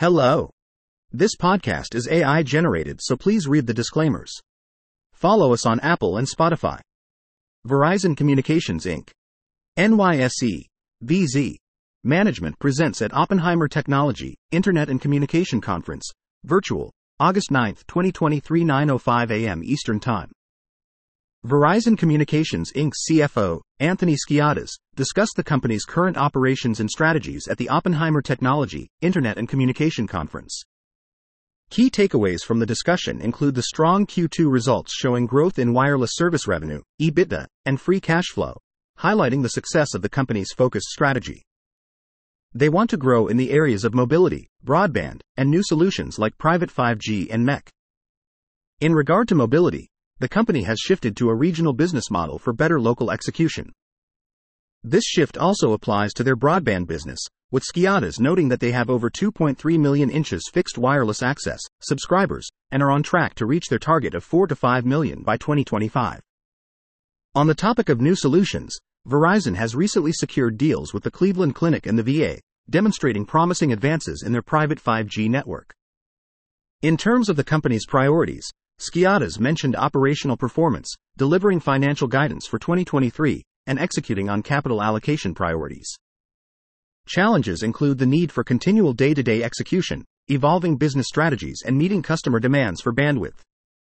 Hello. This podcast is AI generated, so please read the disclaimers. Follow us on Apple and Spotify. Verizon Communications Inc. NYSE. VZ. Management presents at Oppenheimer Technology, Internet and Communication Conference, virtual, August 9, 2023, 9:05 a.m. Eastern Time. Verizon Communications Inc.'s CFO, Anthony Skiadas, discussed the company's current operations and strategies at the Oppenheimer Technology, Internet and Communication Conference. Key takeaways from the discussion include the strong Q2 results showing growth in wireless service revenue, EBITDA, and free cash flow, highlighting the success of the company's focused strategy. They want to grow in the areas of mobility, broadband, and new solutions like private 5G and MEC. In regard to mobility, the company has shifted to a regional business model for better local execution. This shift also applies to their broadband business, with Skiadas noting that they have over 2.3 million inches fixed wireless access subscribers and are on track to reach their target of 4 to 5 million by 2025. On the topic of new solutions, Verizon has recently secured deals with the Cleveland Clinic and the VA, demonstrating promising advances in their private 5G network. In terms of the company's priorities, Skiadas mentioned operational performance, delivering financial guidance for 2023, and executing on capital allocation priorities. Challenges include the need for continual day-to-day execution, evolving business strategies, and meeting customer demands for bandwidth.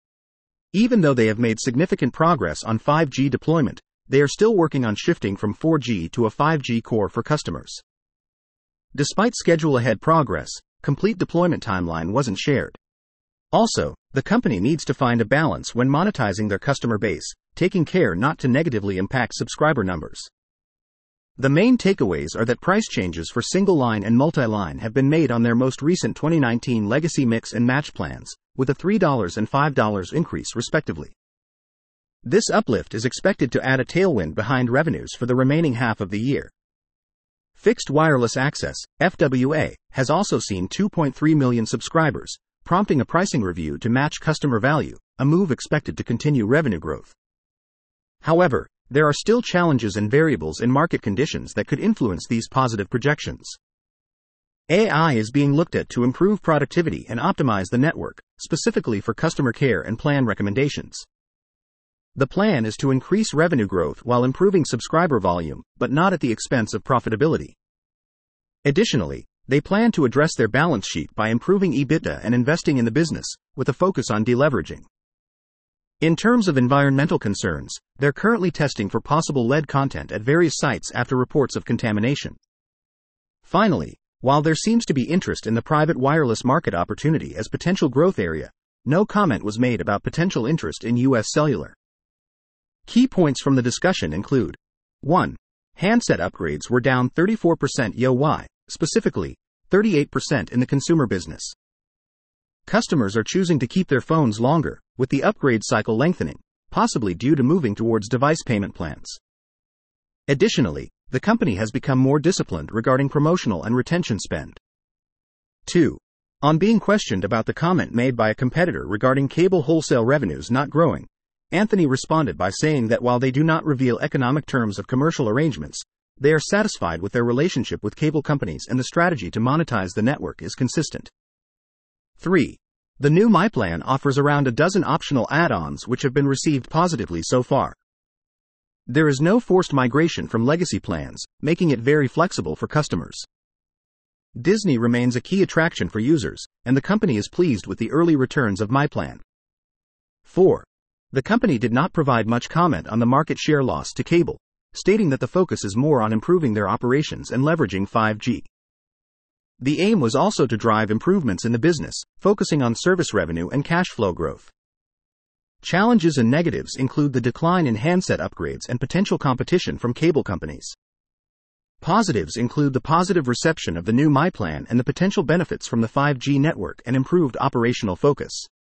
Even though they have made significant progress on 5G deployment, they are still working on shifting from 4G to a 5G core for customers. Despite schedule-ahead progress, complete deployment timeline wasn't shared. Also, the company needs to find a balance when monetizing their customer base, taking care not to negatively impact subscriber numbers. The main takeaways are that price changes for single-line and multi-line have been made on their most recent 2019 legacy mix and match plans, with a $3 and $5 increase respectively. This uplift is expected to add a tailwind behind revenues for the remaining half of the year. Fixed wireless access, FWA, has also seen 2.3 million subscribers, prompting a pricing review to match customer value, a move expected to continue revenue growth. However, there are still challenges and variables in market conditions that could influence these positive projections. AI is being looked at to improve productivity and optimize the network, specifically for customer care and plan recommendations. The plan is to increase revenue growth while improving subscriber volume, but not at the expense of profitability. Additionally, they plan to address their balance sheet by improving EBITDA and investing in the business, with a focus on deleveraging. In terms of environmental concerns, they're currently testing for possible lead content at various sites after reports of contamination. Finally, while there seems to be interest in the private wireless market opportunity as potential growth area, no comment was made about potential interest in U.S. Cellular. Key points from the discussion include: 1. Handset upgrades were down 34% year-over-year, specifically, 38% in the consumer business. Customers are choosing to keep their phones longer, with the upgrade cycle lengthening, possibly due to moving towards device payment plans. Additionally, the company has become more disciplined regarding promotional and retention spend. 2. On being questioned about the comment made by a competitor regarding cable wholesale revenues not growing, Anthony responded by saying that while they do not reveal economic terms of commercial arrangements, they are satisfied with their relationship with cable companies and the strategy to monetize the network is consistent. 3. The new MyPlan offers around a dozen optional add-ons which have been received positively so far. There is no forced migration from legacy plans, making it very flexible for customers. Disney remains a key attraction for users, and the company is pleased with the early returns of MyPlan. 4. The company did not provide much comment on the market share loss to cable, stating that the focus is more on improving their operations and leveraging 5G. The aim was also to drive improvements in the business, focusing on service revenue and cash flow growth. Challenges and negatives include the decline in handset upgrades and potential competition from cable companies. Positives include the positive reception of the new MyPlan and the potential benefits from the 5G network and improved operational focus.